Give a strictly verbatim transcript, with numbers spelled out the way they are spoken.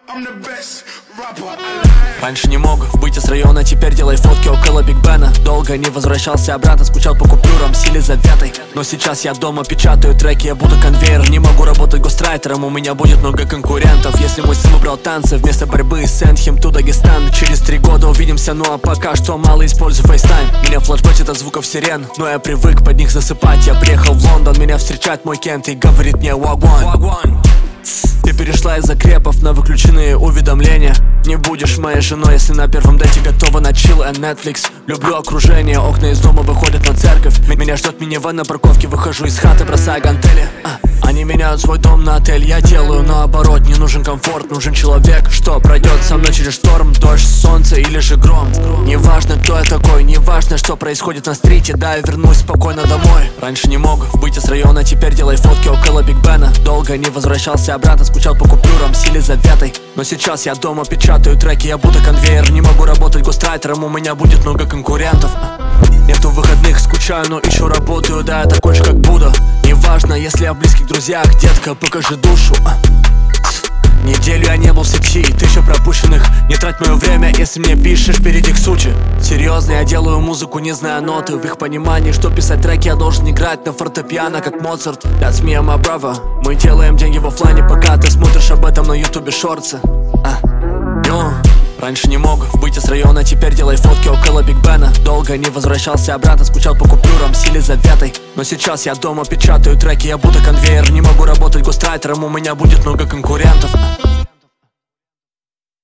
Раньше не мог выйти с района, теперь делай фотки около Биг Бена. Долго не возвращался обратно, скучал по купюрам, силе заветой. Но сейчас я дома печатаю треки, я буду конвейер. Не могу работать гострайтером, у меня будет много конкурентов. Если мой сын выбрал танцы вместо борьбы с Энхем ту Дагестан. Через три года увидимся, ну а пока что мало использую FaceTime. Меня флешбэчит от звуков сирен, но я привык под них засыпать. Я приехал в Лондон, меня встречает мой Кент и говорит мне Wagwan. Ты перешла из закрепов на выключенные уведомления. Не будешь моей женой, если на первом дете готова на chill and Netflix. Люблю окружение, окна из дома выходят на церковь. Меня ждет минивэн на парковке, выхожу из хаты, бросая гантели. а, Они меняют свой дом на отель, я делаю наоборот. Не нужен комфорт, нужен человек, что пройдет со мной через шторм, дождь, солнце или же гром. Неважно, кто я такой, неважно, что происходит на стрите. Да, я вернусь спокойно домой. Раньше не мог выйти с района, теперь делай фотки около Биг Бена. Долго не возвращался обратно, скучал по купюрам, силе заветой. Но сейчас я дома печатаю треки, я буду конвейер. Не могу работать гострайтером, у меня будет много конкурентов. Нету выходных, скучаю, но еще работаю. Да, я такой же, как буду. Неважно, если я в близких друзьях, детка, покажи душу. Неделю я не был в сети, тысяча пропущенных. Не трать мое время, если мне пишешь, перейди к сути. Серьезно, я делаю музыку, не зная ноты. В их понимании, что писать треки, я должен играть на фортепиано, как Моцарт. That's me and my brother. Мы делаем деньги в оффлайне, пока ты смотришь об этом на ютубе шорты. а. Йо. Раньше не мог выйти с района, теперь делай фотки около Биг Бена. Долго не возвращался обратно, скучал по купюрам, силе заветой. Но сейчас я дома печатаю треки, я буду конвейер. Не могу работать гострайтером, у меня будет много конкурентов.